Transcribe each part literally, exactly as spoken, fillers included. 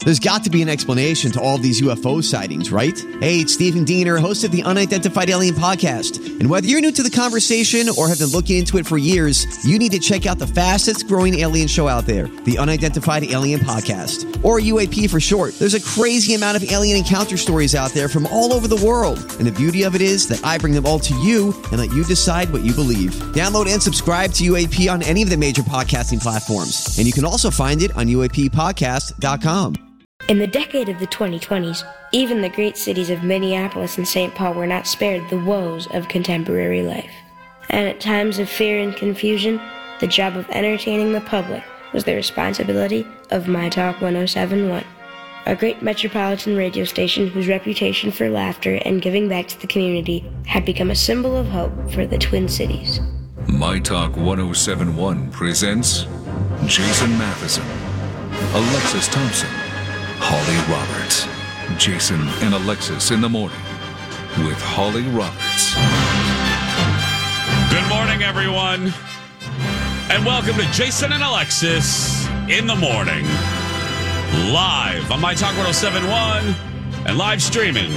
There's got to be an explanation to all of these U F O sightings, right? Hey, it's Stephen Diener, host of the Unidentified Alien Podcast. And whether you're new to the conversation or have been looking into it for years, you need to check out the fastest growing alien show out there, the Unidentified Alien Podcast, or U A P for short. There's a crazy amount of alien encounter stories out there from all over the world. And the beauty of it is that I bring them all to you and let you decide what you believe. Download and subscribe to U A P on any of the major podcasting platforms. And you can also find it on U A P podcast dot com. In the decade of the twenty twenties, even the great cities of Minneapolis and Saint Paul were not spared the woes of contemporary life. And at times of fear and confusion, the job of entertaining the public was the responsibility of My Talk one oh seven point one, a great metropolitan radio station whose reputation for laughter and giving back to the community had become a symbol of hope for the Twin Cities. My Talk one oh seven point one presents Jason Matheson, Alexis Thompson, Holly Roberts. Jason and Alexis in the morning with Holly Roberts. Good morning, everyone, and welcome to Jason and Alexis in the morning, live on My Talk one oh seven point one and live streaming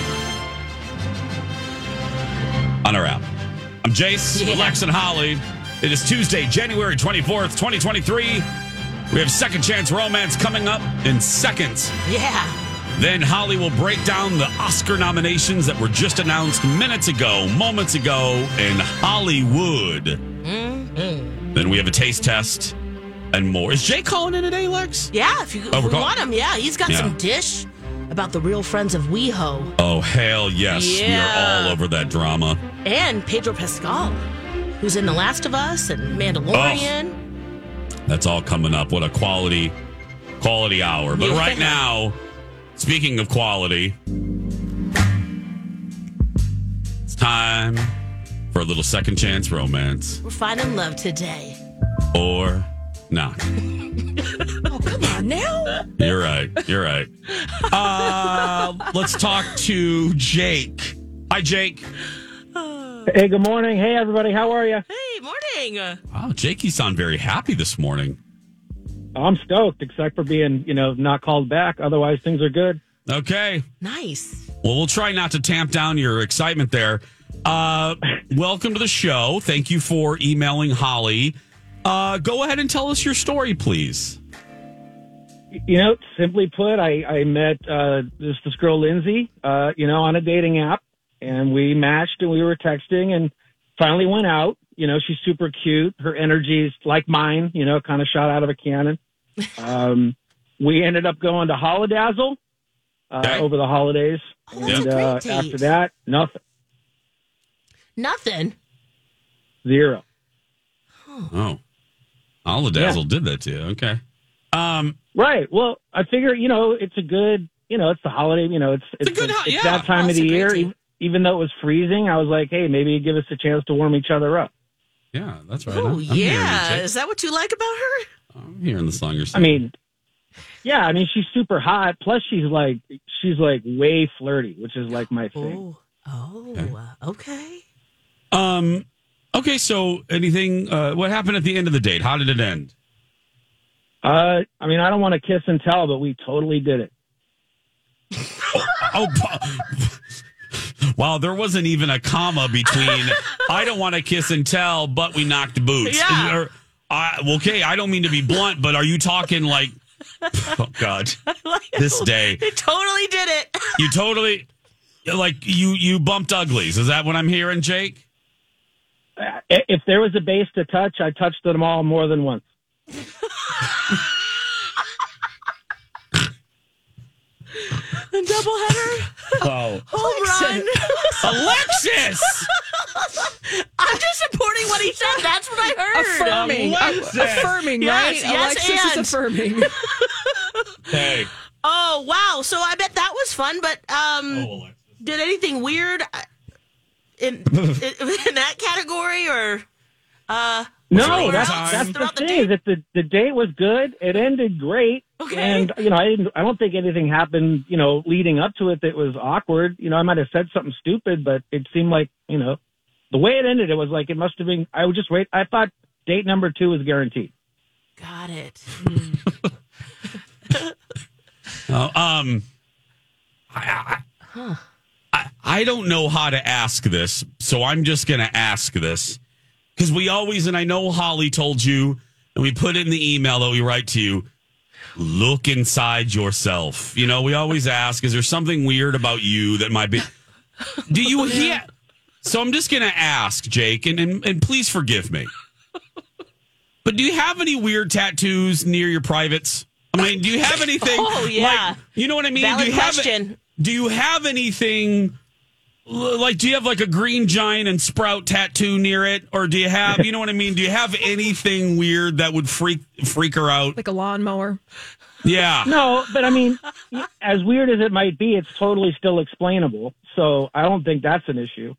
on our app. I'm Jace, yeah. Lex, and Holly. It is Tuesday, January twenty-fourth, twenty twenty-three. We have Second Chance Romance coming up in seconds. Yeah. Then Holly will break down the Oscar nominations that were just announced minutes ago, moments ago in Hollywood. Mm-hmm. Then we have a taste test and more. Is Jay calling in today, Lex? Yeah, if you oh, want him, yeah. He's got yeah. some dish about the Real Friends of WeHo. Oh, hell yes. Yeah. We are all over that drama. And Pedro Pascal, who's in The Last of Us and Mandalorian. Oh. That's all coming up. What a quality, quality hour. But yeah. right now, speaking of quality, it's time for a little Second Chance Romance. We're finding love today. Or not. Oh, come on now. You're right. You're right. Uh, let's talk to Jake. Hi, Jake. Hey, good morning. Hey, everybody. How are you? Hey, morning. Wow, Jake, you sound very happy this morning. I'm stoked, except for being, you know, not called back. Otherwise, things are good. Okay. Nice. Well, we'll try not to tamp down your excitement there. Uh, welcome to the show. Thank you for emailing Holly. Uh, go ahead and tell us your story, please. You know, simply put, I, I met uh, this, this girl, Lindsay, uh, you know, on a dating app. And we matched and we were texting and finally went out. You know, she's super cute. Her energy's like mine, you know, kind of shot out of a cannon. Um, we ended up going to Holidazzle uh, okay. over the holidays. Oh, and uh, after that, nothing. Nothing? Zero. Oh. Holidazzle yeah. did that to you. Okay. Um, right. Well, I figure, you know, it's a good, you know, it's the holiday, you know, it's, it's, it's, good, it's yeah. that time oh, of the year. Even, even though it was freezing, I was like, hey, maybe give us a chance to warm each other up. Yeah, that's right. Oh, I'm, I'm yeah. Is that what you like about her? I'm hearing the song you're singing. I mean, yeah, I mean, she's super hot. Plus, she's like, she's like way flirty, which is like my thing. Oh, oh okay. okay. Um, okay, so anything, uh, what happened at the end of the date? How did it end? Uh, I mean, I don't want to kiss and tell, but we totally did it. oh, wow, there wasn't even a comma between I don't want to kiss and tell, but we knocked boots. Yeah. Or, uh, okay, I don't mean to be blunt, but are you talking like, oh, God, this day. You totally did it. You totally, like, you, you bumped uglies. Is that what I'm hearing, Jake? Uh, if there was a base to touch, I touched them all more than once. A doubleheader. Oh, home run. Alexis. I'm just supporting what he said. That's what I heard. Affirming, Alexis. affirming, right? Yes, yes, Alexis and. is affirming. Hey. Oh wow! So I bet that was fun. But um, oh, did anything weird in, in in that category or? Uh, no, that's, that's the thing. That the the date was good. It ended great. Okay. And you know, I didn't. I don't think anything happened. You know, leading up to it that was awkward. You know, I might have said something stupid, but it seemed like you know, the way it ended, it was like it must have been. I would just wait. I thought date number two was guaranteed. Got it. Uh, um, I, I, Huh. I, I don't know how to ask this, so I'm just going to ask this. Because we always, and I know Holly told you, and we put it in the email that we write to you, look inside yourself. You know, we always ask, is there something weird about you that might be... Do you hear... So I'm just going to ask, Jake, and, and, and please forgive me. But do you have any weird tattoos near your privates? I mean, do you have anything? Oh, yeah. Like, you know what I mean? Valid do you question. Have, do you have anything, like, do you have like a green giant and sprout tattoo near it? Or do you have, you know what I mean? Do you have anything weird that would freak freak her out? Like a lawnmower. Yeah. No, but I mean, as weird as it might be, it's totally still explainable. So I don't think that's an issue.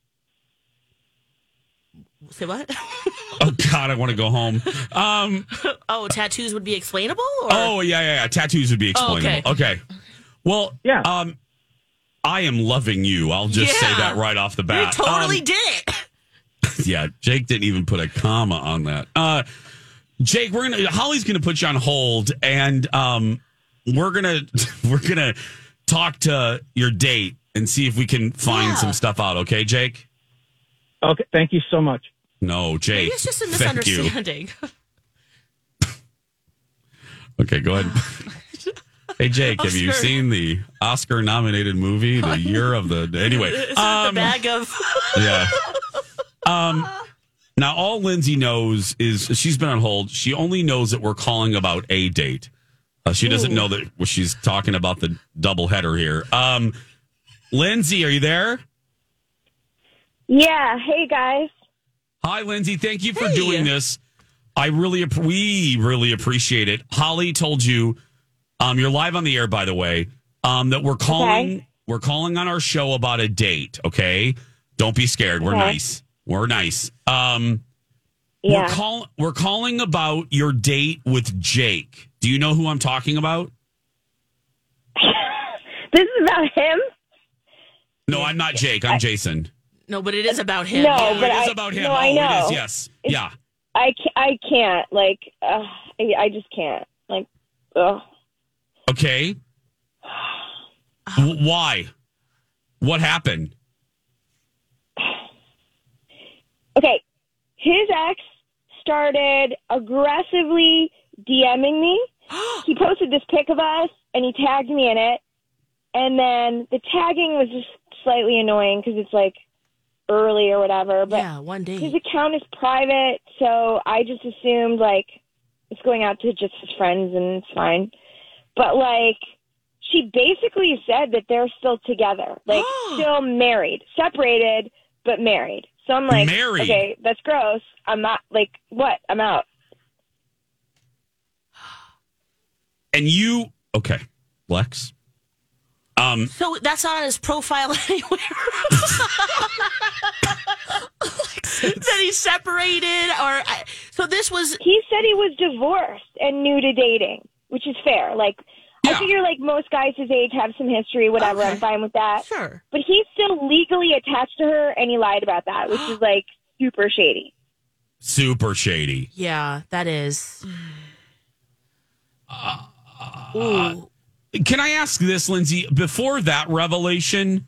Say what? Oh, God, I want to go home. Um, oh, tattoos would be explainable? Or? oh, yeah, yeah, yeah. Tattoos would be explainable. Oh, okay. okay. Well, Yeah. um, I am loving you. I'll just Yeah. say that right off the bat. You totally Um, did it. Yeah, Jake didn't even put a comma on that. Uh, Jake, we're gonna Holly's gonna put you on hold, and um, we're gonna we're gonna talk to your date and see if we can find Yeah. some stuff out. Okay, Jake? Okay, thank you so much. No, Jake. Maybe it's just a thank you. misunderstanding. Okay, go ahead. Hey, Jake, have you Oscar. seen the Oscar-nominated movie, The Year of the... Anyway. Is it um, the bag of... Yeah. Um, now, all Lindsay knows is she's been on hold. She only knows that we're calling about a date. Uh, she doesn't Ooh. know that well, she's talking about the doubleheader here. Um, Lindsay, are you there? Yeah. Hey, guys. Hi, Lindsay. Thank you for Hey. doing this. I really, app- we really appreciate it. Holly told you, um, you're live on the air, by the way, um, that we're calling, Okay. we're calling on our show about a date. Okay, don't be scared. We're Okay. nice. We're nice. Um, Yeah. we're call, we're calling about your date with Jake. Do you know who I'm talking about? This is about him? No, I'm not Jake. I'm Jason. No, but it is about him. No, Oh, but it is I- about him. no, oh, I know. it is. Yes. It's- yeah. I can't, I can't. Like, uh, I, I just can't. Like, ugh. Okay. W- why? What happened? Okay. His ex started aggressively DMing me. He posted this pic of us, and he tagged me in it. And then the tagging was just slightly annoying because it's, like, early or whatever. But Yeah, one day. his account is private, so I just assumed, like, it's going out to just his friends, and it's fine. But, like, she basically said that they're still together. Like, still married. Separated, but married. So I'm like, Married? okay, that's gross. I'm not, like, what? I'm out. And you, okay, Lex. Um, So that's not on his profile anywhere. That he's separated, or I, so this was. He said he was divorced and new to dating, which is fair. Like, Yeah. I figure, like, most guys his age have some history, whatever. Okay. I'm fine with that. Sure. But he's still legally attached to her, and he lied about that, which is, like, super shady. super shady. Yeah, that is. Ooh. Can I ask this, Lindsay? Before that revelation,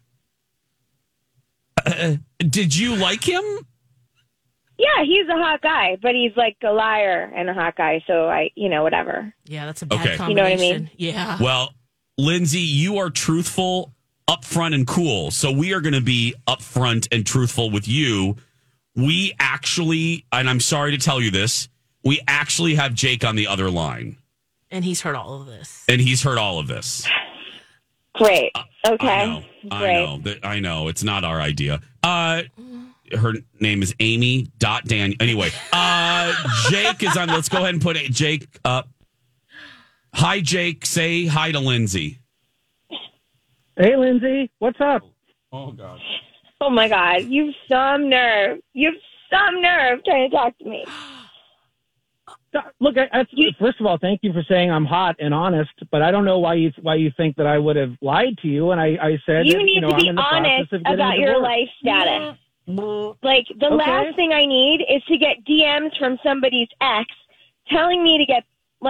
uh, did you like him? Yeah, he's a hot guy, but he's, like, a liar and a hot guy, so I, you know, whatever. Yeah, that's a bad Okay. combination. You know what I mean? Yeah. Well, Lindsay, you are truthful, upfront, and cool. So we are going to be upfront and truthful with you. We actually, and I'm sorry to tell you this, we actually have Jake on the other line, And he's heard all of this. and he's heard all of this. Great. Okay. I know. I Great. know. That- I know. It's not our idea. Uh, her name is Amy dot Dan. Anyway, uh, Jake is on. Let's go ahead and put it, Jake up. Hi, Jake. Say hi to Lindsay. Hey, Lindsay, what's up? Oh, God. Oh, my God. You've some nerve. You've some nerve trying to talk to me. Look, I, I, first of all, thank you for saying I'm hot and honest, but I don't know why you why you think that I would have lied to you. And I, I said, You that, need you know, to I'm be in the honest process of getting about a your divorce. life status. Like, the Okay. last thing I need is to get D Ms from somebody's ex telling me to get, like,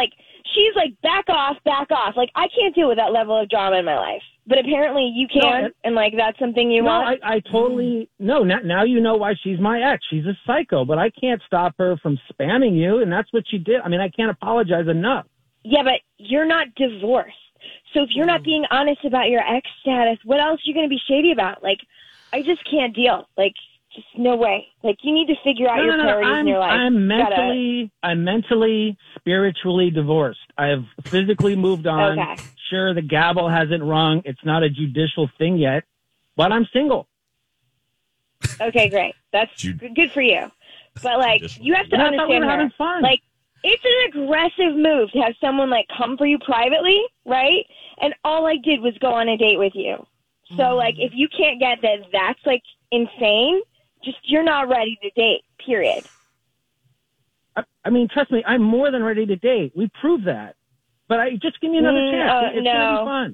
she's like, back off, back off. Like, I can't deal with that level of drama in my life. But apparently you can, no, and, like, that's something you no, want? I, I totally... No, now, now you know why she's my ex. She's a psycho, but I can't stop her from spamming you, and that's what she did. I mean, I can't apologize enough. Yeah, but you're not divorced. So if you're not being honest about your ex status, what else are you going to be shady about? Like, I just can't deal. Like, just no way. Like, you need to figure out no, your no, no, priorities I'm, in your life. I'm mentally, Gotta... I'm mentally, spiritually divorced. I have physically moved on. Okay. Sure, the gavel hasn't rung. It's not a judicial thing yet, but I'm single. Okay, great. That's Jud- good for you. But, like, you have to but understand I thought we were her. having fun. Like, it's an aggressive move to have someone, like, come for you privately, right? And all I did was go on a date with you. So, mm. like, if you can't get that that's, like, insane, just you're not ready to date, period. I, I mean, trust me, I'm more than ready to date. We proved that. But I just give me another mm, chance. Uh, it's no. going to be fun.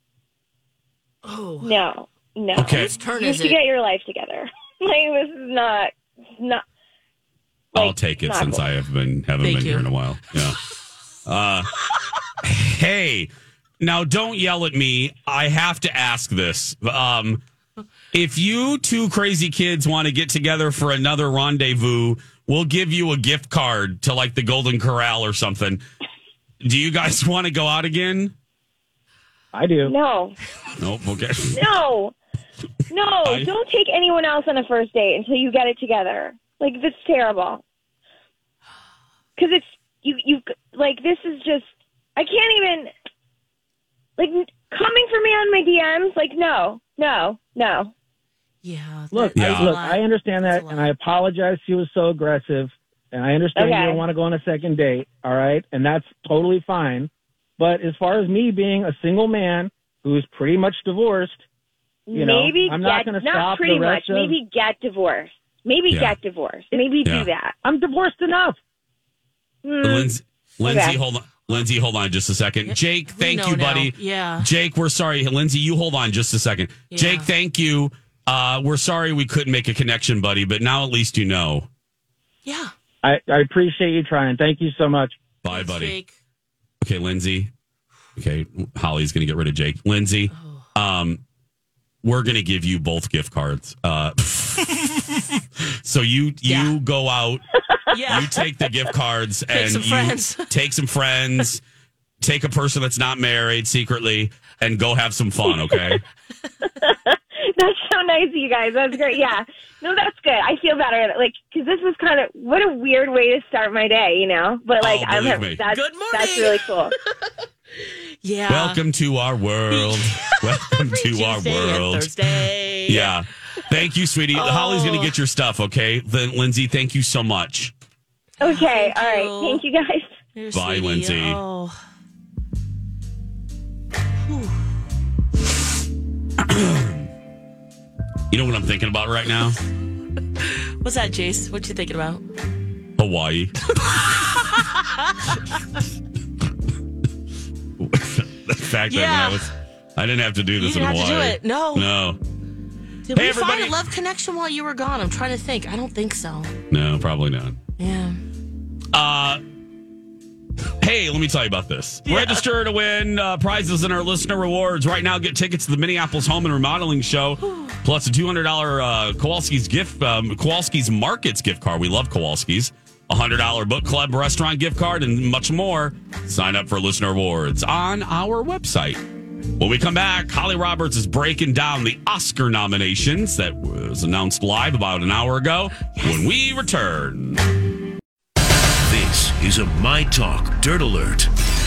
Oh. No. No. Okay. Whose turn you is have to it? get your life together. Like, this is not... not I'll like, take it not since cool. I have been haven't Thank been you. here in a while. Yeah. Uh, hey, now don't yell at me. I have to ask this. Um, if you two crazy kids want to get together for another rendezvous, we'll give you a gift card to like the Golden Corral or something. Do you guys want to go out again? I do. No. Nope. Okay. No. No. I- Don't take anyone else on a first date until you get it together. Like, that's terrible. Because it's, you, you, like, this is just, I can't even, like, coming for me on my D Ms, like, no, no, no. Yeah. Look, that- Yeah. I, look, I understand That's that, a lot. and I apologize she was so aggressive, and I understand Okay. you don't want to go on a second date, all right? And that's totally fine. But as far as me being a single man who's pretty much divorced, you know, Maybe I'm not get, going to not stop pretty the much, rest of... maybe get divorced. Maybe Yeah. get divorced. Maybe Yeah. do that. I'm divorced enough. Hmm. Lindsay, Lindsay, Okay. hold on. Lindsay, hold on just a second. Jake, We thank know you, now. buddy. Yeah. Jake, we're sorry. Lindsay, you hold on just a second. Yeah. Jake, thank you. Uh, we're sorry we couldn't make a connection, buddy, but now at least you know. Yeah. I, I appreciate you trying. Thank you so much. Bye, Thanks, buddy. Jake. Okay, Lindsay. Okay, Holly's going to get rid of Jake. Lindsay, um, we're going to give you both gift cards. Uh, so you you Yeah. go out, Yeah. you take the gift cards, Take and some you friends. take some friends, take a person that's not married secretly, and go have some fun. Okay. That's so nice of you guys. That's great. Yeah. No, that's good. I feel better. Like, because this was kind of, what a weird way to start my day, you know? But, like, Oh, I'm believe me. that's, Good morning. that's really cool. Yeah. Welcome to our world. Welcome Every to our Tuesday and world. Thursday. Yeah. Thank you, sweetie. Oh. Holly's going to get your stuff, okay? Then, Lindsay, thank you so much. Okay. Thank All right. you. Thank you, guys. Here, Bye, sweetie. Lindsay. Oh. You know what I'm thinking about right now? What's that, Jace? What you thinking about? Hawaii. The fact that Yeah. I was, I didn't have to do You this in didn't have to Hawaii. do it. No. No. Did Hey, we everybody. find a love connection while you were gone? I'm trying to think. I don't think so. No, probably not. Yeah. Uh, hey, let me tell you about this. Register to win uh, prizes in our listener rewards. Right now, get tickets to the Minneapolis Home and Remodeling Show, plus a two hundred dollars uh, Kowalski's gift, um, Kowalski's Markets gift card. We love Kowalski's. A one hundred dollars book club restaurant gift card, and much more. Sign up for listener rewards on our website. When we come back, Holly Roberts is breaking down the Oscar nominations that was announced live about an hour ago. When we return. This is a My Talk Dirt Alert.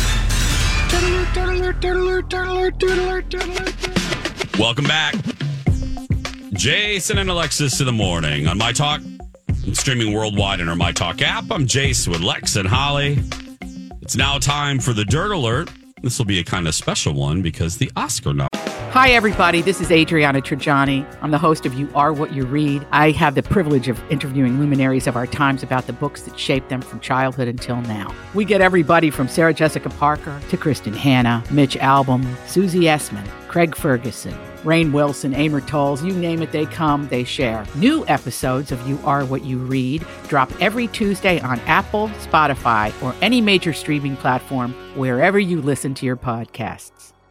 Welcome back. Jason and Alexis in the morning on My Talk. Streaming worldwide in our My Talk app. I'm Jace with Lex and Holly. It's now time for the Dirt Alert. This will be a kind of special one because the Oscar nom- Hi, everybody. This is Adriana Trajani. I'm the host of You Are What You Read. I have the privilege of interviewing luminaries of our times about the books that shaped them from childhood until now. We get everybody from Sarah Jessica Parker to Kristen Hanna, Mitch Albom, Susie Essman, Craig Ferguson, Rainn Wilson, Amor Tolls, you name it, they come, they share. New episodes of You Are What You Read drop every Tuesday on Apple, Spotify, or any major streaming platform wherever you listen to your podcasts.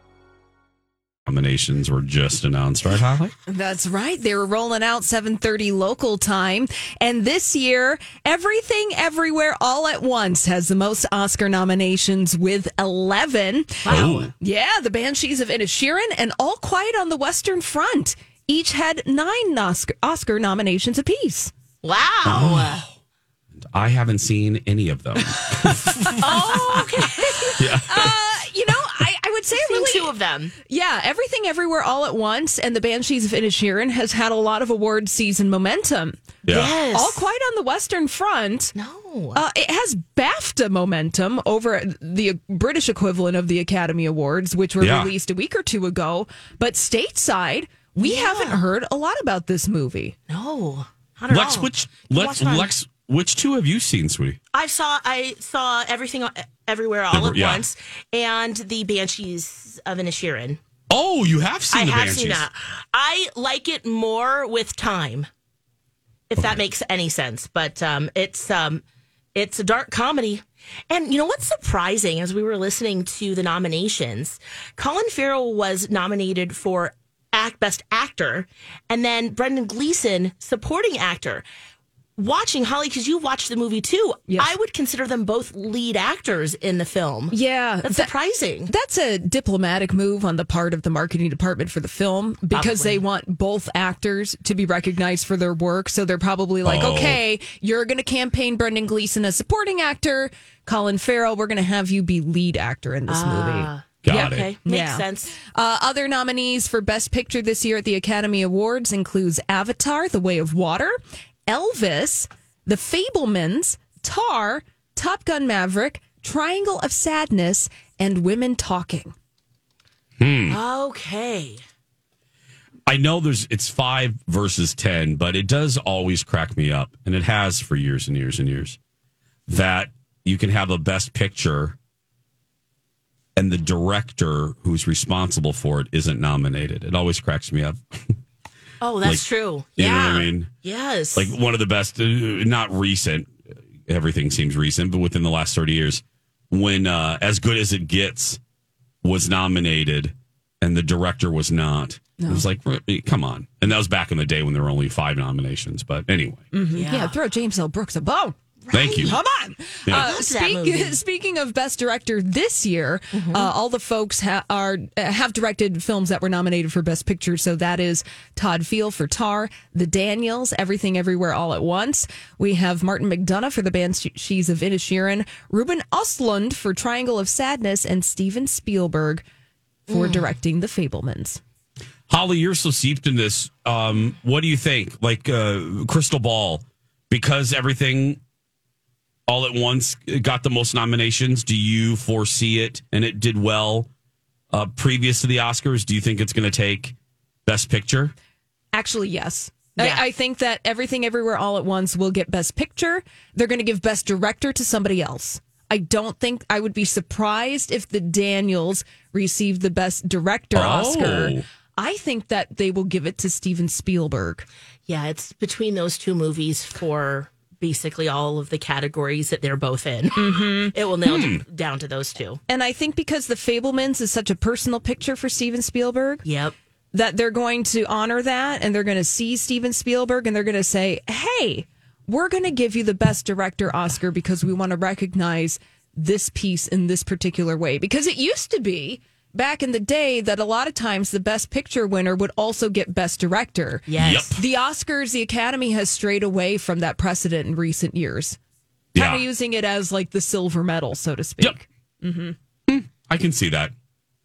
Nominations were just announced, right, Holly? That's right. They were rolling out seven thirty local time. And this year, Everything Everywhere All at Once has the most Oscar nominations with eleven. Wow. Yeah, The Banshees of Inisherin and All Quiet on the Western Front each had nine Oscar, Oscar nominations apiece. Wow. Oh. I haven't seen any of them. Oh, okay. Yeah. Uh, you know, I, I would say I've seen really, two of them. Yeah, Everything Everywhere All at Once and The Banshees of Inisherin has had a lot of award season momentum. Yeah. Yes. All Quiet on the Western Front. No. Uh, it has BAFTA momentum over the British equivalent of the Academy Awards, which were Yeah. released a week or two ago. But stateside, we Yeah. haven't heard a lot about this movie. No. Not at Lex, all. which Watch Lex, mine. Lex, which two have you seen, sweetie? I saw I saw Everything Everywhere All at Yeah. Once and the Banshees of Inisherin. Oh, you have seen I the have Banshees. seen that. I like it more with time, if that makes any sense. But um, it's um, it's a dark comedy. And you know what's surprising, as we were listening to the nominations, Colin Farrell was nominated for act Best Actor, and then Brendan Gleeson, Supporting Actor. Watching, Holly, because you watched the movie too, Yes. I would consider them both lead actors in the film. Yeah, That's that- surprising. That's a diplomatic move on the part of the marketing department for the film because Probably. they want both actors to be recognized for their work. So they're probably like, Oh. okay, you're going to campaign Brendan Gleeson as supporting actor. Colin Farrell, we're going to have you be lead actor in this movie. Ah, Got Yeah. it. okay, makes Yeah. sense. Uh, other nominees for Best Picture this year at the Academy Awards includes Avatar, The Way of Water, Elvis, The Fabelmans, Tar, Top Gun Maverick, Triangle of Sadness, and Women Talking. Okay. I know there's it's five versus ten, but it does always crack me up, and it has for years and years and years, that you can have a Best Picture and the director who's responsible for it isn't nominated. It always cracks me up. Oh, that's Like, true. you Yeah. know what I mean? Yes. Like one of the best, uh, not recent, everything seems recent, but within the last thirty years, when uh, As Good as It Gets was nominated and the director was not. It was like, come on. And that was back in the day when there were only five nominations. But anyway, Yeah. yeah, throw James L. Brooks a bone. thank you. Come on. Yeah. Uh, Love that speak, movie. speaking of Best Director this year, uh, all the folks ha- are uh, have directed films that were nominated for Best Picture. So that is Todd Field for Tar, The Daniels, Everything Everywhere All at Once. We have Martin McDonagh for The Banshees of Inisherin, Ruben Östlund for Triangle of Sadness, and Steven Spielberg for directing The Fabelmans. Holly, you're so steeped in this. Um, what do you think? Like uh, Crystal Ball, because everything all at once got the most nominations. Do you foresee it and it did well uh, previous to the Oscars? Do you think it's going to take Best Picture? Actually, yes. Yeah. I, I think that Everything Everywhere All at Once will get Best Picture. They're going to give Best Director to somebody else. I don't think I would be surprised if the Daniels received the Best Director Oh. Oscar. I think that they will give it to Steven Spielberg. Yeah, it's between those two movies for basically all of the categories that they're both in. Mm-hmm. It will nail Hmm. down to those two. And I think because The Fabelmans is such a personal picture for Steven Spielberg, Yep. that they're going to honor that and they're going to see Steven Spielberg and they're going to say, hey, we're going to give you the Best Director Oscar because we want to recognize this piece in this particular way. Because it used to be back in the day that a lot of times the Best Picture winner would also get Best Director. Yes. Yep. The Oscars, the Academy has strayed away from that precedent in recent years. Kind Yeah. of using it as like the silver medal, so to speak. Yep. I can see that.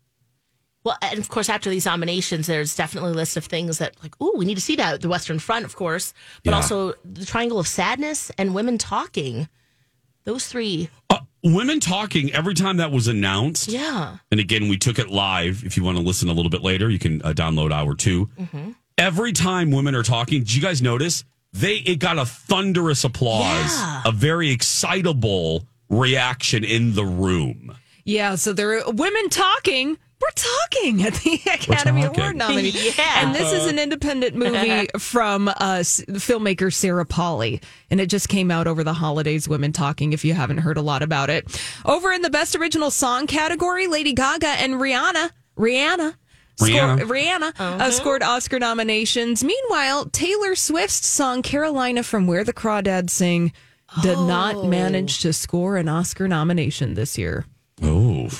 Well, and of course, after these nominations, there's definitely a list of things that, like, ooh, we need to see that. The Western Front, of course, but Yeah. also the Triangle of Sadness and Women Talking. Those three. Uh, Women Talking, every time that was announced. Yeah. And again, we took it live. If you want to listen a little bit later, you can uh, download hour two. Mm-hmm. Every time Women Are Talking, did you guys notice? They It got a thunderous applause, Yeah. a very excitable reaction in the room. Yeah, so there are women talking. We're talking at the Academy talking. Award nominee. Yeah. And this is an independent movie from uh, s- filmmaker Sarah Polley. And it just came out over the holidays, Women Talking, if you haven't heard a lot about it. Over in the Best Original Song category, Lady Gaga and Rihanna. Rihanna. Rihanna. Score, Rihanna Uh-huh. uh, scored Oscar nominations. Meanwhile, Taylor Swift's song Carolina from Where the Crawdads Sing did not Oh. manage to score an Oscar nomination this year. Oh.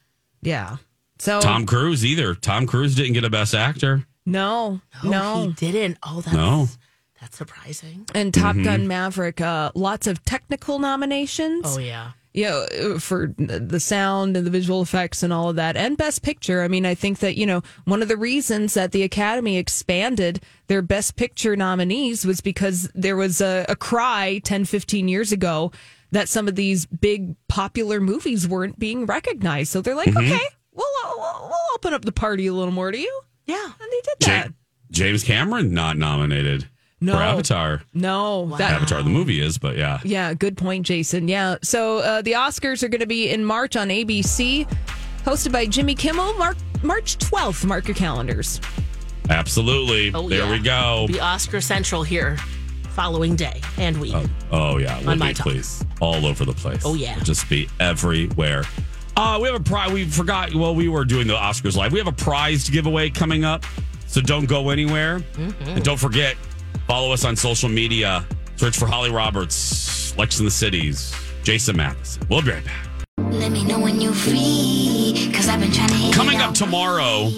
Yeah. So Tom Cruise either. Tom Cruise didn't get a Best Actor. no, Oh, no. he didn't. Oh, that's, No. that's surprising. And Top Gun Maverick, uh, lots of technical nominations. Oh, yeah. You know, for the sound and the visual effects and all of that, and Best Picture. I mean, I think that, you know, one of the reasons that the Academy expanded their Best Picture nominees was because there was a, a cry ten, fifteen years ago that some of these big popular movies weren't being recognized. So they're like, okay, we'll, we'll, we'll open up the party a little more to you. Yeah. And they did Ja- that. James Cameron not nominated No. for Avatar. No. That, Avatar the movie is, but yeah. Yeah, good point, Jason. Yeah. So uh, the Oscars are going to be in March on A B C, hosted by Jimmy Kimmel. Mark, March twelfth. Mark your calendars. Absolutely. Oh, there yeah. we go. Be Oscar Central here following day and week. Oh, oh yeah, we'll On my be top. please. All over the place. Oh, yeah. We'll just be everywhere. Uh, we have a prize. We forgot. Well, we were doing the Oscars live. We have a prize giveaway coming up, so don't go anywhere. Mm-hmm. And don't forget, follow us on social media. Search for Holly Roberts, Lex in the Cities, Jason Matheson. We'll be right back. Let me know when you're free, cause I've been trying to hit Coming it up out. tomorrow,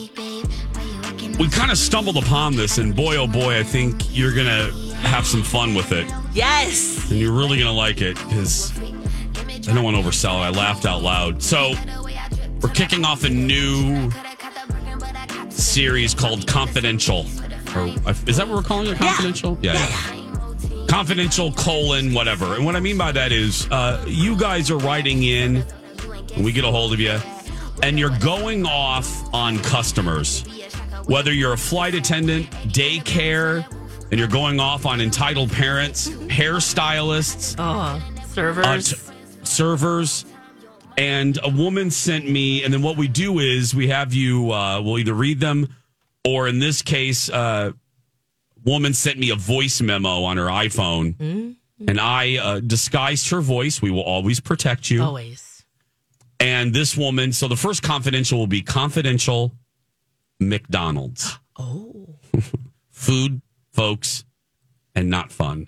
we kind of stumbled upon this, and boy, oh boy, I think you're gonna have some fun with it. Yes. And you're really going to like it because I don't want to oversell it. I laughed out loud. So we're kicking off a new series called Confidential. Or is that what we're calling it? Confidential? Yeah. yeah, yeah. Confidential colon whatever. And what I mean by that is uh, you guys are writing in when we get a hold of you and you're going off on customers. Whether you're a flight attendant, daycare, and you're going off on entitled parents, hairstylists, Oh, servers. uh, t- servers, and a woman sent me. And then what we do is we have you. Uh, we'll either read them, or in this case, uh, woman sent me a voice memo on her iPhone, Mm-hmm. and I uh, disguised her voice. We will always protect you. Always. And this woman. So the first confidential will be confidential McDonald's. Oh. Food, folks, and not fun.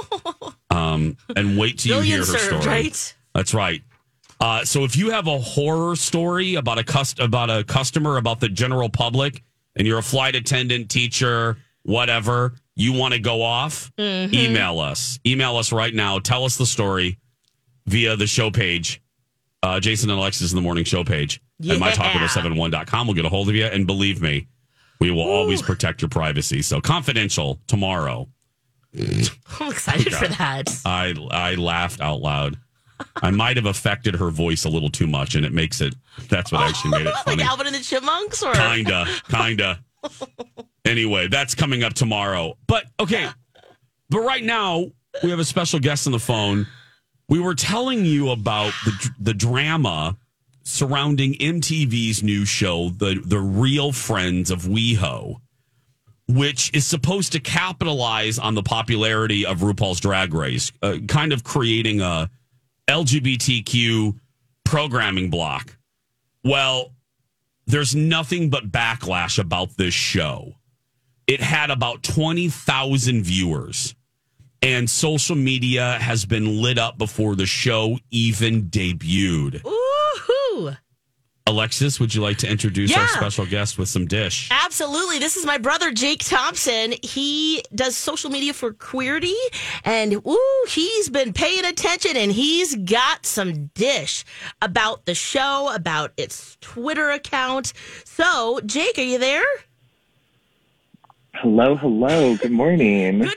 um, and wait till you hear Billion her served, story. right? That's right. Uh, so if you have a horror story about a cust- about a customer, about the general public, and you're a flight attendant, teacher, whatever, you want to go off, Mm-hmm. email us. Email us right now. Tell us the story via the show page, uh, Jason and Alexis in the morning show page Yeah. at my talk ten seventy-one dot com. We'll get a hold of you, and believe me, we will always protect your privacy. So confidential tomorrow. I'm excited for that. I I laughed out loud. I might have affected her voice a little too much, and it makes it. That's what actually made it funny. Like Alvin and the Chipmunks, or Kinda, kinda. Anyway, that's coming up tomorrow. But okay, but right now we have a special guest on the phone. We were telling you about the the drama surrounding M T V's new show, the the Real Friends of WeHo, which is supposed to capitalize on the popularity of RuPaul's Drag Race, uh, kind of creating a L G B T Q programming block. Well, there's nothing but backlash about this show. It had about twenty thousand viewers, and social media has been lit up before the show even debuted. Woohoo! Alexis, would you like to introduce our Yeah. special guest with some dish? Absolutely. This is my brother, Jake Thompson. He does social media for Queerty, and ooh, he's been paying attention, and he's got some dish about the show, about its Twitter account. So, Jake, are you there? Hello, hello. Good morning. Good morning.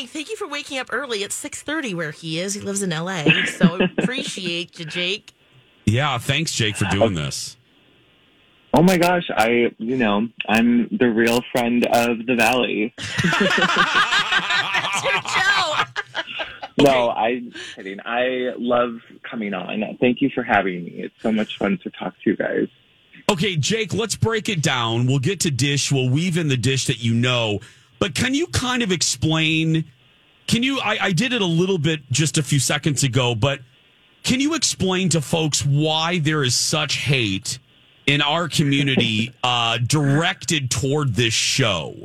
morning. Thank you for waking up early. It's six thirty where he is. He lives in L A, so appreciate you, Jake. Yeah, thanks, Jake, for doing this. Oh my gosh, I, you know, I'm the real friend of the Valley. That's your Joe. No, I'm kidding. I love coming on. Thank you for having me. It's so much fun to talk to you guys. Okay, Jake, let's break it down. We'll get to Dish. We'll weave in the Dish that you know. But can you kind of explain, can you, I, I did it a little bit just a few seconds ago, but can you explain to folks why there is such hate in our community uh, directed toward this show?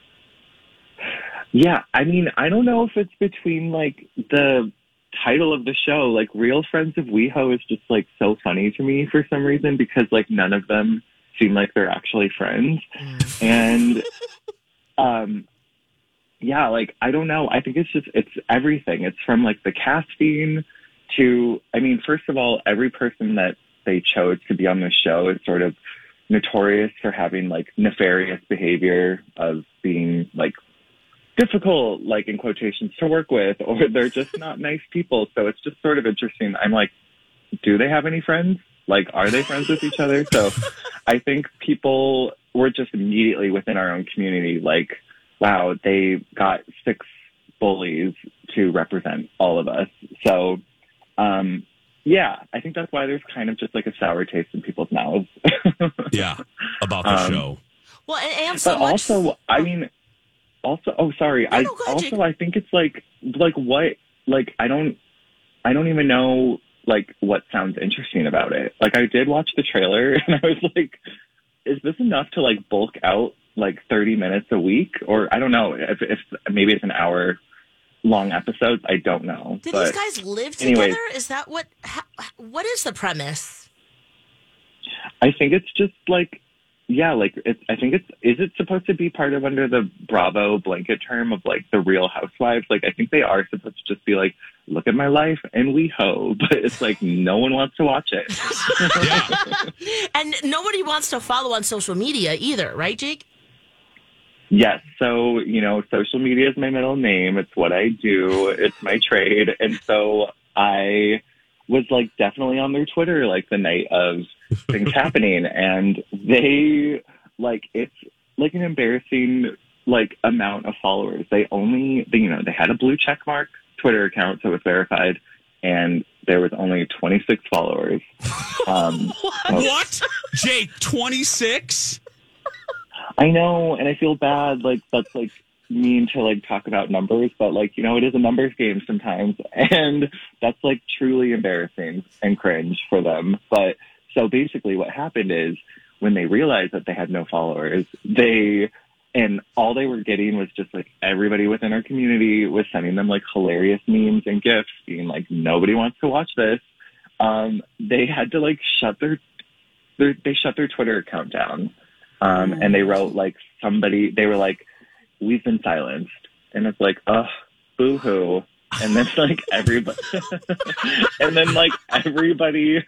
Yeah, I mean, I don't know if it's between, like, the title of the show, like, Real Friends of WeHo is just, like, so funny to me for some reason because, like, none of them seem like they're actually friends. And, um, yeah, like, I don't know. I think it's just, it's everything. It's from, like, the casting to, I mean, first of all, every person that they chose to be on the show is sort of notorious for having, like, nefarious behavior of being, like, difficult, like in quotations, to work with, or they're just not nice people. So it's just sort of interesting. I'm like, do they have any friends? Like, are they friends with each other? So I think people were just immediately within our own community, like, wow, they got six bullies to represent all of us. So, um, yeah, I think that's why there's kind of just like a sour taste in people's mouths. Yeah, about the um, show. Well, and, and so but much. also, I mean, Also, oh, sorry. No, I no, go ahead, also Jake. I think it's like like what like I don't I don't even know like what sounds interesting about it. Like I did watch the trailer and I was like, is this enough to like bulk out like thirty minutes a week? Or I don't know if, if maybe it's an hour long episodes. I don't know. Do but these guys live anyways, together? Is that what? How, what is the premise? I think it's just like. Yeah, like it's. I think it's. Is it supposed to be part of under the Bravo blanket term of like the Real Housewives? Like I think they are supposed to just be like, look at my life and WeHo, but it's like no one wants to watch it. And nobody wants to follow on social media either, right, Jake? Yes. So you know, social media is my middle name. It's what I do. It's my trade, and so I was like definitely on their Twitter like the night of things happening, and they like it's like an embarrassing like amount of followers. They only they, you know they had a blue check mark Twitter account, so it was verified, and there was only twenty-six followers. Um, what? So, Jake, twenty-six? I know, and I feel bad. Like that's like mean to like talk about numbers, but like you know it is a numbers game sometimes, and that's like truly embarrassing and cringe for them. But so basically what happened is when they realized that they had no followers, they, and all they were getting was just like everybody within our community was sending them like hilarious memes and GIFs being like, nobody wants to watch this. Um, they had to like shut their, their they shut their Twitter account down. Um, and they wrote like somebody, they were like, we've been silenced. And it's like, ugh, boo-hoo. And then like everybody, and then like everybody,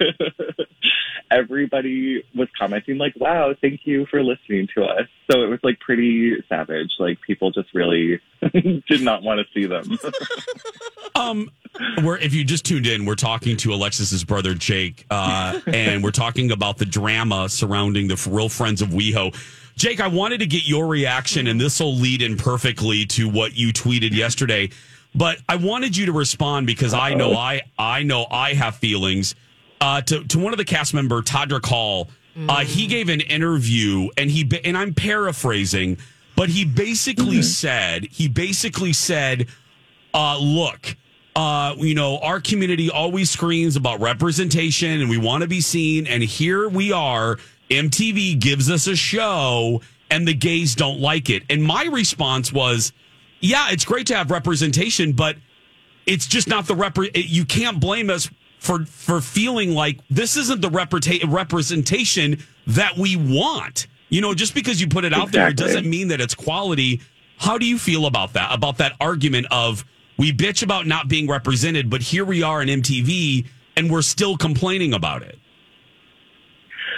everybody was commenting like, wow, thank you for listening to us. So it was like pretty savage. Like people just really did not want to see them. um, we're, if you just tuned in, we're talking to Alexis's brother, Jake, uh, and we're talking about the drama surrounding the Real Friends of WeHo. Jake, I wanted to get your reaction, and this will lead in perfectly to what you tweeted yesterday. But I wanted you to respond because I know I I know I have feelings. Uh, to to one of the cast member, Todrick Hall, mm. uh, he gave an interview, and he and I'm paraphrasing, but he basically mm-hmm. said he basically said, uh, "Look, uh, you know, our community always screams about representation, and we want to be seen, and here we are. M T V gives us a show, and the gays don't like it." And my response was, yeah, it's great to have representation, but it's just not the rep. You can't blame us for for feeling like this isn't the repre- representation that we want. You know, just because you put it out exactly. there, it doesn't mean that it's quality. How do you feel about that? About that argument of we bitch about not being represented, but here we are in M T V, and we're still complaining about it.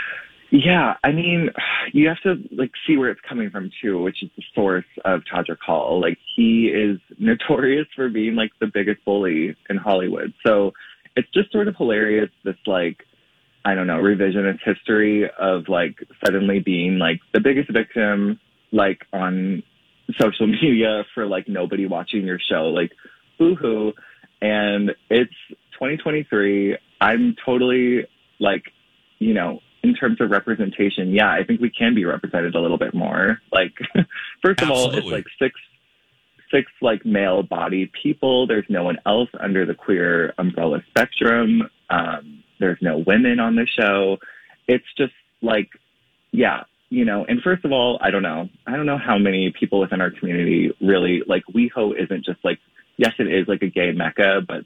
Yeah, I mean, you have to like see where it's coming from too, which is the source of Todrick Hall. Like, he is notorious for being like the biggest bully in Hollywood. So it's just sort of hilarious, this like, I don't know, revisionist history of like suddenly being like the biggest victim, like on social media for like nobody watching your show, like boo-hoo. And it's twenty twenty-three. I'm totally like, you know, in terms of representation, yeah, I think we can be represented a little bit more. Like, first of Absolutely. all, it's like six, six like male-bodied people. There's no one else under the queer umbrella spectrum. Um, there's no women on the show. It's just like, yeah, you know. And first of all, I don't know. I don't know how many people within our community really like WeHo isn't just like, yes, it is like a gay mecca, but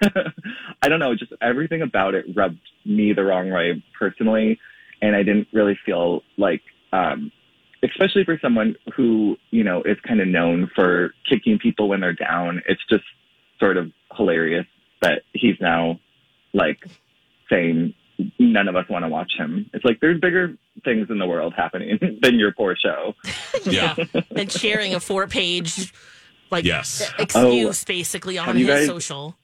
I don't know, just everything about it rubbed me the wrong way personally. And I didn't really feel like, um, especially for someone who, you know, is kind of known for kicking people when they're down. It's just sort of hilarious that he's now like saying none of us want to watch him. It's like, there's bigger things in the world happening than your poor show. Yeah. And sharing a four page like yes. excuse oh, basically on his guys, social.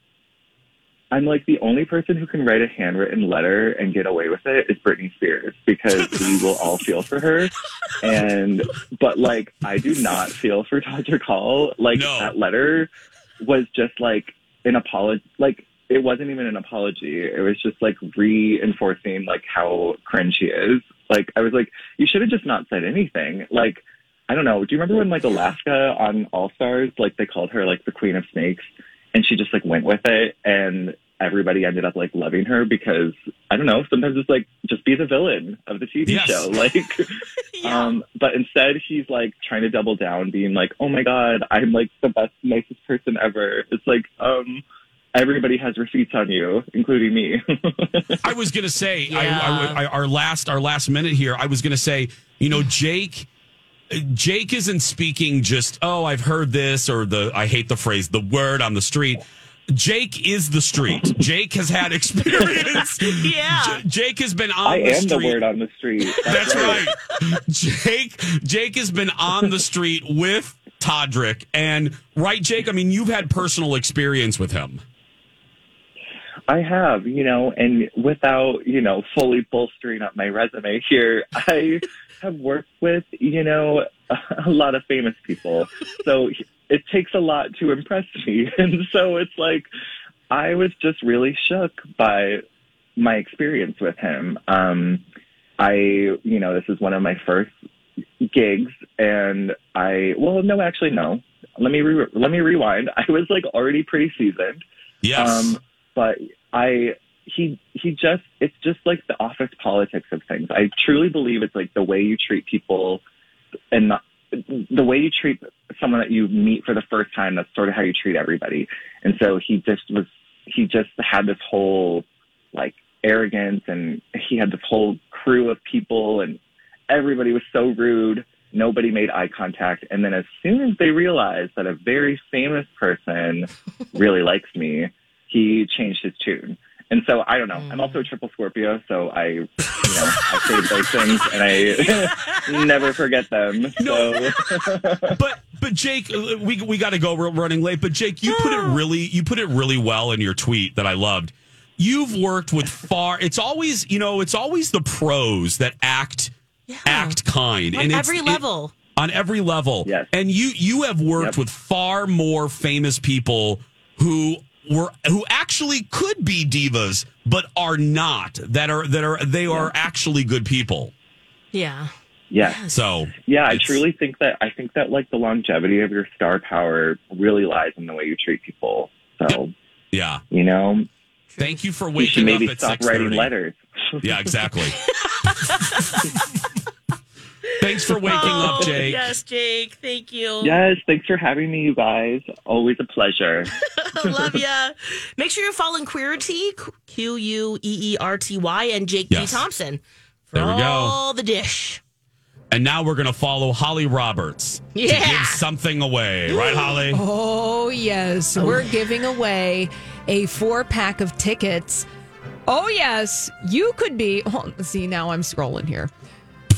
I'm like the only person who can write a handwritten letter and get away with it is Britney Spears, because we will all feel for her. And but like I do not feel for Todrick Hall. Like no. that letter was just like an apology. Like it wasn't even an apology. It was just like reinforcing like how cringe he is. Like I was like, you should have just not said anything. Like. I don't know. Do you remember when like Alaska on All Stars, like they called her like the Queen of Snakes, and she just like went with it, and everybody ended up like loving her because I don't know. Sometimes it's like just be the villain of the T V yes. show, like. yeah. Um, but instead, he's like trying to double down, being like, "Oh my God, I'm like the best, nicest person ever." It's like, um. Everybody has receipts on you, including me. I was gonna say, yeah. I, I, I, our last, our last minute here. I was gonna say, you know, Jake. Jake isn't speaking just, oh, I've heard this, or the, I hate the phrase, the word on the street. Jake is the street. Jake has had experience. yeah. J- Jake has been on I the street. street. I am the word on the street. That's, That's right. right. Jake, Jake has been on the street with Todrick. And, right, Jake, I mean, you've had personal experience with him. I have, you know, and without, you know, fully bolstering up my resume here, I have worked with, you know, a lot of famous people. So it takes a lot to impress me. And so it's like, I was just really shook by my experience with him. Um, I, you know, this is one of my first gigs, and I, well, no, actually, no. Let me, re- let me rewind. I was like already pretty seasoned. Yes. Um, but I, he, he just, it's just like the office politics of things. I truly believe it's like the way you treat people and not, the way you treat someone that you meet for the first time. That's sort of how you treat everybody. And so he just was, he just had this whole like arrogance, and he had this whole crew of people, and everybody was so rude. Nobody made eye contact. And then as soon as they realized that a very famous person really likes me, he changed his tune. And so, I don't know. I'm also a triple Scorpio, so I, you know, I save those things, and I never forget them. No, so. but but Jake, we we got to go. We're running late. But Jake, you put it really you put it really well in your tweet that I loved. You've worked with far. It's always you know it's always the pros that act yeah. act kind on and every it's, level. It, on every level. Yes. And you you have worked yep. with far more famous people who. Were who actually could be divas, but are not. That are that are they are yeah. actually good people. Yeah. Yeah. So yeah, I truly think that I think that like the longevity of your star power really lies in the way you treat people. So yeah, you know. Thank you for you waking maybe up at stop six thirty. Writing letters. Yeah, exactly. Thanks for waking oh, up, Jake. Yes, Jake. Thank you. Yes, thanks for having me, you guys. Always a pleasure. Love ya. Make sure you're following Queerty, Q U E E R T Y, and Jake yes. G. Thompson. For there we go. All the dish. And now we're going to follow Holly Roberts yeah. to give something away. Right, Holly? Oh, yes. Oh. We're giving away a four-pack of tickets. Oh, yes. You could be... Oh, see, now I'm scrolling here.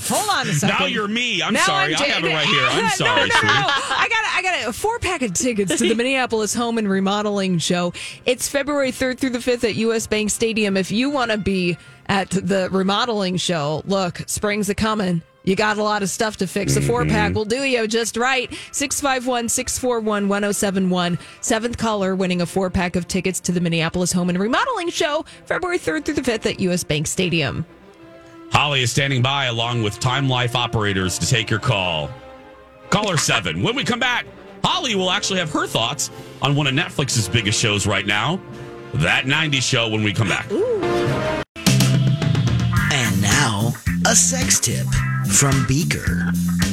Hold on a second. Now you're me. I'm Now sorry. I'm I have it right here. I'm no, sorry, no, no, sweetie. no. I got I got a four pack of tickets to the Minneapolis Home and Remodeling Show. It's February third through the fifth at U S Bank Stadium. If you want to be at the remodeling show, look, spring's a coming. You got a lot of stuff to fix. A four pack will do you just right. six five one, six four one, one oh seven one. Seventh caller winning a four pack of tickets to the Minneapolis Home and Remodeling Show, February third through the fifth at U S Bank Stadium. Holly is standing by along with Time Life operators to take your call. Caller seven. When we come back, Holly will actually have her thoughts on one of Netflix's biggest shows right now, That nineties Show, when we come back. And now, a sex tip from Beaker.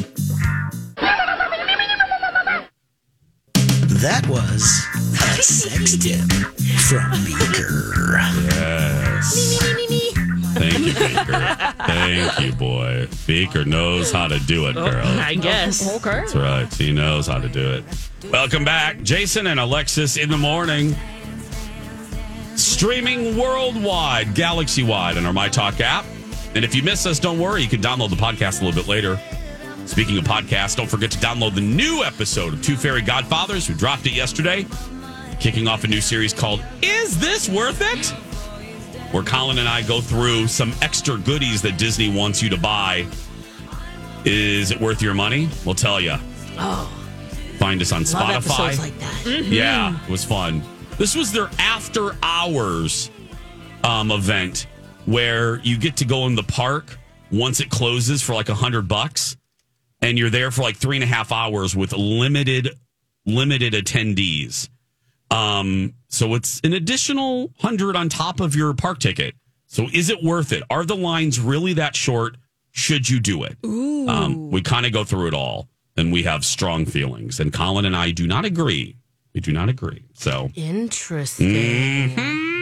That was a sex tip from Beaker. Yes. Thank you, Beaker. Thank you, boy. Beaker knows how to do it, girl. Oh, I guess. Okay. That's right. He knows how to do it. Welcome back. Jason and Alexis in the morning. Streaming worldwide, galaxy-wide on our MyTalk app. And if you miss us, don't worry. You can download the podcast a little bit later. Speaking of podcasts, don't forget to download the new episode of Two Fairy Godfathers. We dropped it yesterday. Kicking off a new series called Is This Worth It? Where Colin and I go through some extra goodies that Disney wants you to buy. Is it worth your money? We'll tell you. Oh. Find us on Love Spotify. episodes like that. Mm-hmm. Yeah, it was fun. This was their after hours um, event where you get to go in the park once it closes for like a hundred bucks, and you're there for like three and a half hours with limited limited attendees. Um, so it's an additional hundred on top of your park ticket. So is it worth it? Are the lines really that short? Should you do it? Ooh. Um, we kind of go through it all, and we have strong feelings. And Colin and I do not agree. We do not agree. So interesting.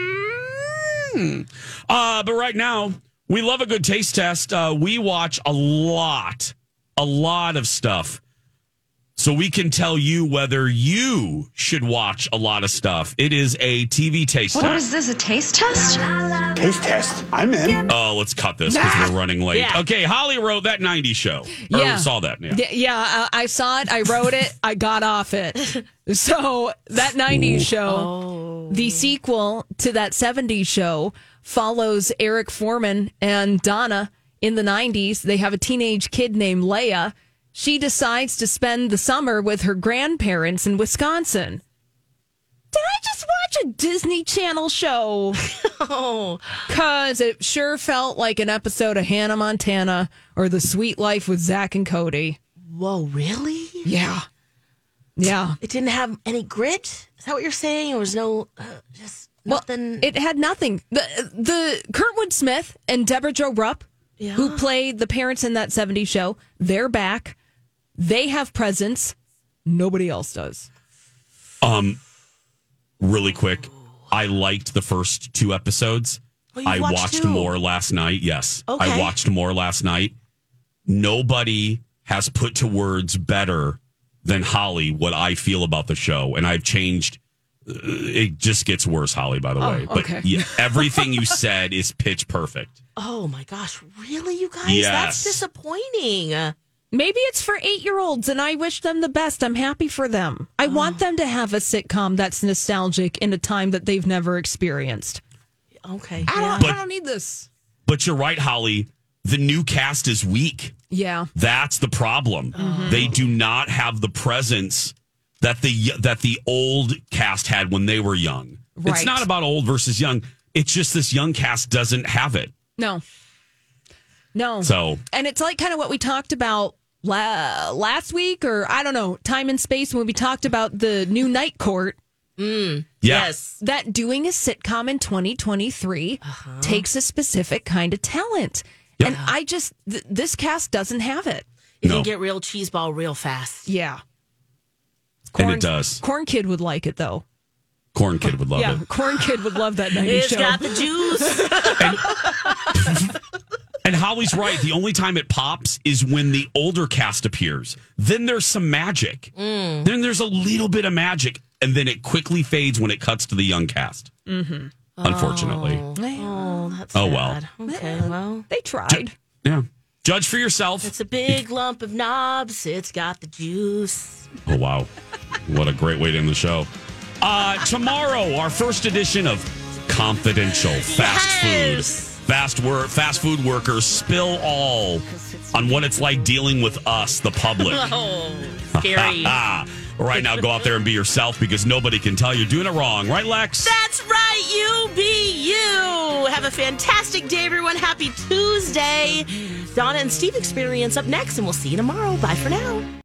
Mm-hmm. Uh, but right now, we love a good taste test. Uh, we watch a lot, a lot of stuff. So we can tell you whether you should watch a lot of stuff. It is a T V taste What test. is this, a taste test? Taste test. I'm in. Oh, let's cut this because we're running late. Yeah. Okay, Holly wrote That nineties Show. Or Yeah. saw that. Yeah. Yeah, yeah uh, I saw it. I wrote it. I got off it. So That nineties Show, Oh. the sequel to That seventies Show, follows Eric Foreman and Donna in the nineties. They have a teenage kid named Leia. She decides to spend the summer with her grandparents in Wisconsin. Did I just watch a Disney Channel show? Oh. Because it sure felt like an episode of Hannah Montana or The Sweet Life with Zach and Cody. Whoa, really? Yeah. Yeah. It didn't have any grit? Is that what you're saying? There was no, uh, just nothing? Well, it had nothing. The, the Kurtwood Smith and Deborah Jo Rupp, Yeah. who played the parents in That seventies Show, they're back. They have presence. Nobody else does. Um, really quick, I liked the first two episodes. Oh, you I watched watched two? more last night. Yes, Okay. I watched more last night. Nobody has put to words better than Holly what I feel about the show, and I've changed. uh, It just gets worse, Holly. By the Oh, way, but okay. yeah, everything you said is pitch perfect. Oh, my gosh. Really, you guys? Yes. That's disappointing. Maybe it's for eight-year-olds, and I wish them the best. I'm happy for them. I want them to have a sitcom that's nostalgic in a time that they've never experienced. Okay. I don't, But- I don't need this. But you're right, Holly. The new cast is weak. Yeah. That's the problem. Mhm. They do not have the presence that the that the old cast had when they were young. It's Right. not about old versus young. It's just this young cast doesn't have it. No. No. So And it's like kind of what we talked about la- last week, or I don't know, Time and Space, when we talked about the new Night Court. Mm. Yeah. Yes. That doing a sitcom in twenty twenty-three Uh-huh. takes a specific kind of talent. And I just, th- this cast doesn't have it. You No. can get real cheeseball real fast. Yeah. and it does. Corn Kid would like it, though. Corn Kid would love yeah, it. Corn Kid would love that nineties It's show. got the juice. And Holly's right. The only time it pops is when the older cast appears. Then there's some magic. Mm. Then there's a little bit of magic, and then it quickly fades when it cuts to the young cast. Mm-hmm. Unfortunately. Oh, that's Oh, well. sad. Okay, well. They tried. Yeah. Judge for yourself. It's a big lump of knobs. It's got the juice. Oh, wow. What a great way to end the show. Uh, tomorrow, our first edition of Confidential Fast Yes. Food. Fast, wor- fast food workers spill all on what it's like dealing with us, the public. Oh, scary. Right now, go out there and be yourself because nobody can tell you're doing it wrong. Right, Lex? That's right. You be you. Have a fantastic day, everyone. Happy Tuesday. Donna and Steve Experience up next, and we'll see you tomorrow. Bye for now.